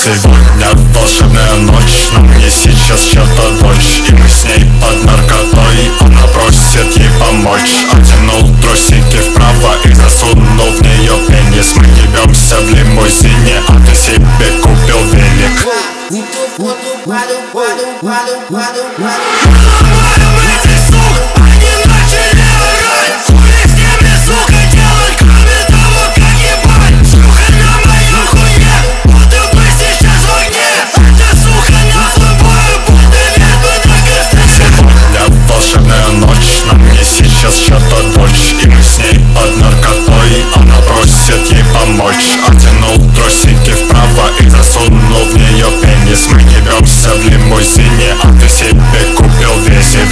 Сегодня волшебная ночь, но мне сейчас что-то дождь. И мы с ней под наркотой, она просит ей помочь. Оттянул трусики вправо и засунул в нее пенис. Мы ебемся в лимузине, а ты себе купил велик. Что-то дождь, и мы с ней под наркотой, она просит ей помочь. Оттянул трусики вправо и засунул в нее пенис. Мы ебемся в лимузине, а ты себе купил велик.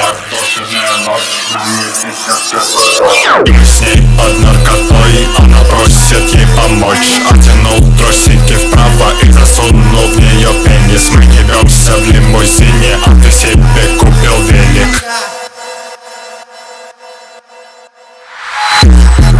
И мы с ней под наркотой, она просит ей помочь. Оттянул трусики вправо и засунул в нее пенис. Мы ебемся в лимузине, а ты себе купил велик.